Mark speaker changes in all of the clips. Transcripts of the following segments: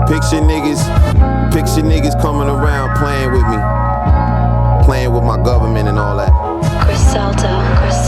Speaker 1: Picture niggas coming around playing with me, playing with my government and all that.
Speaker 2: Griselda,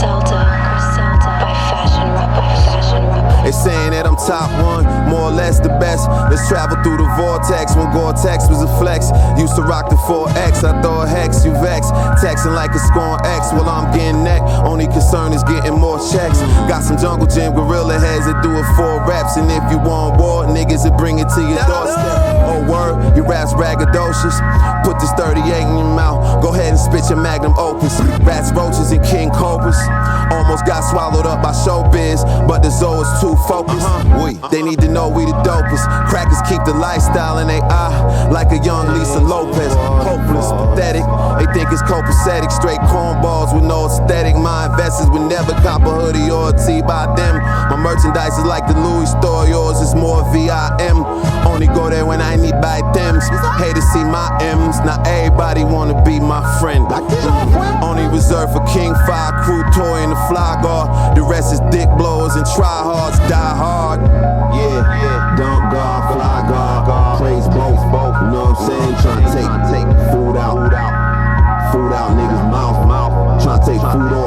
Speaker 2: by Fashion Rap.
Speaker 1: They saying that I'm top one, more or less the best. Let's travel through the vortex when Gore-Tex was a flex. Used to rock the 4X, I throw a hex, you vex. Texting like a scorn X while I'm getting neck. Only concern is getting more checks. Got some jungle gym gorilla heads that do it 4 reps. And if you want war, niggas will bring it to your doorstep. Oh word, your rap's braggadocious. Put this 38 in your mouth, go ahead and spit your magnum opus. Rats, roaches, and king cobras. Almost got swallowed up by showbiz, but the zoo is too focused. They need to know we the dopest. Crackers keep the lifestyle in their eye, like a young Lisa Lopez. Hopeless, pathetic. They think it's copacetic. Straight cornballs with no aesthetic. My investors would never cop a hoodie or a tee by them. My merchandise is like the Louis store, yours is more VIM. Only go there when I need buy thems. Hate to see my M's. Not everybody wanna be my friend. Only reserved for King 5 crew, toy and the fly guard. The rest is dick blowers and tryhards, die hard.
Speaker 3: Yeah, dump guard, fly guard, plays both, you know what I'm saying? Tryna take food out niggas' mouth, tryna take food